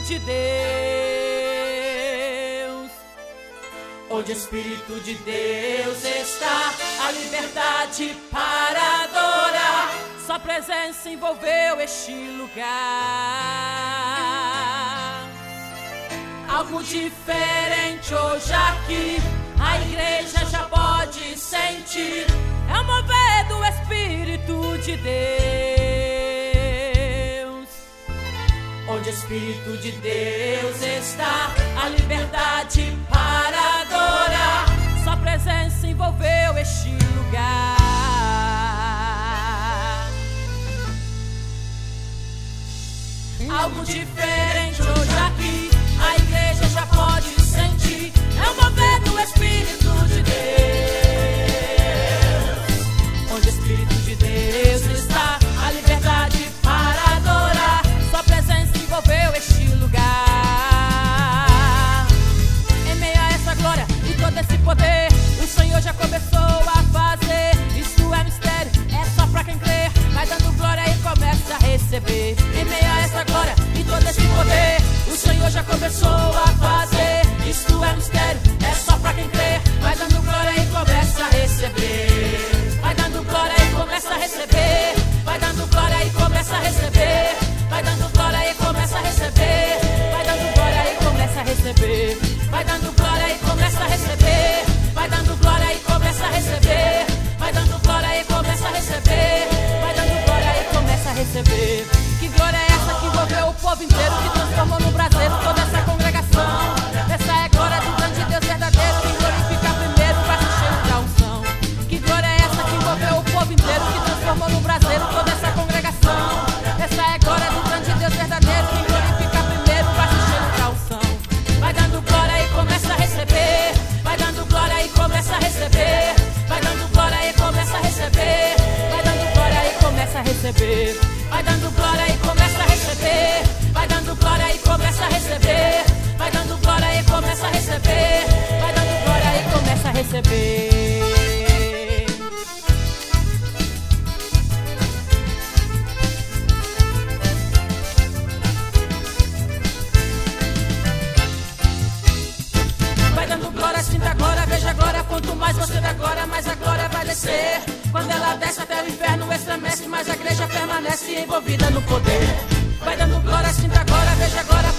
de Deus. Onde o Espírito de Deus está, a liberdade para adorar. Sua presença envolveu este lugar. Algo diferente hoje aqui, a igreja já pode sentir. É o mover do Espírito de Deus. Onde o Espírito de Deus está, a liberdade para adorar. Sua presença envolveu este lugar. Algo diferente hoje aqui, a igreja já pode sentir. É o mover do Espírito de Deus. Onde o Espírito de Deus está, a liberdade para adorar. Sua presença envolveu este lugar. Em meio a essa glória e todo esse poder, o Senhor já começou a fazer. Isso é mistério, é só pra quem crê. Vai dando glória e começa a receber. Em meio a essa glória e todo esse poder, o Senhor já começou a fazer. Isto é mistério, é só pra quem crê. Vai dando glória e começa a receber. Vai dando glória e começa a receber. Vai dando glória e começa a receber. Vai dando glória e começa a receber. Vai dando glória e começa a receber. Vai dando glória e começa a receber. Vai dando glória e começa a receber. Vai dando glória e começa a receber. Vai dando glória e começa a receber. Que glória é essa que envolveu o povo inteiro, que transformou no braseiro toda essa congregação? Essa é a glória do grande Deus verdadeiro, que glorifica primeiro para se cheio da unção. Que glória é essa que envolveu o povo inteiro, que transformou no braseiro toda essa congregação? Essa é a glória do grande Deus verdadeiro, que glorifica primeiro para se cheio da unção. Vai dando glória e começa a receber. Vai dando glória e começa a receber. Vai dando glória e começa a receber. Vai dando glória e começa a receber. Vai dando glória e começa a receber. Vai dando glória e começa a receber. Vai dando glória e começa a receber. Vai dando glória e começa a receber. Vai dando glória, sinta a glória, veja a glória. Quanto mais você dá glória, mais a glória vai descer. Quando ela desce até o inferno, estremece, mas a igreja permanece envolvida no poder. Vai dando glória, sinta a glória, veja a glória.